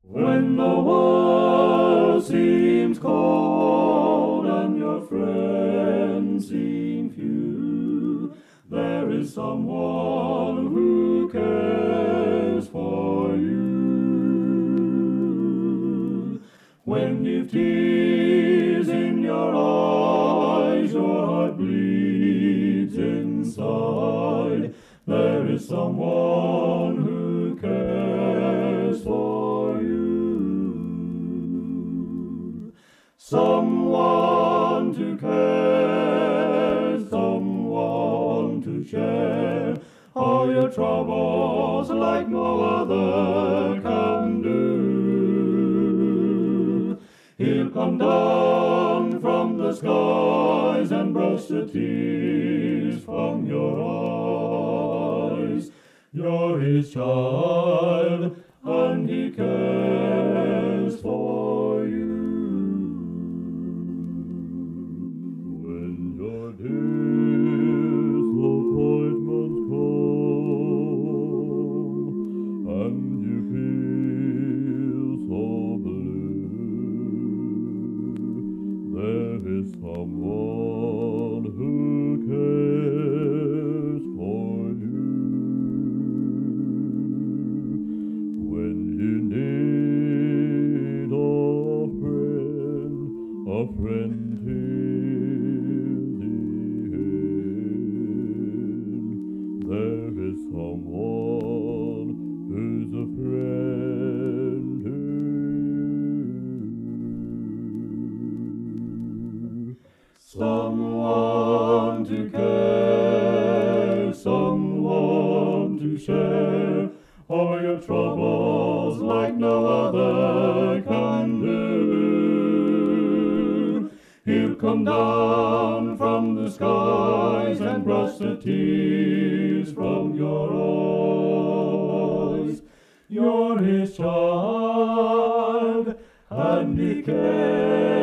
When the world seems cold and your friends seem few, there is someone who cares for you. When you've tears in your eyes, your heart bleeds inside, there is someone who cares for you. Someone to care, someone to share all your troubles like no other can do. He'll come down from the skies and brush the tears from your eyes. You're his child, and he cares for you. When your disappointments come and you feel so blue, there is someone who cares for you. When you need a friend till the end, there is someone who's a friend to you. Someone to care, someone to share all your troubles like no other can do. He'll come down from the skies and brush the tears from your eyes. You're his child, and he cares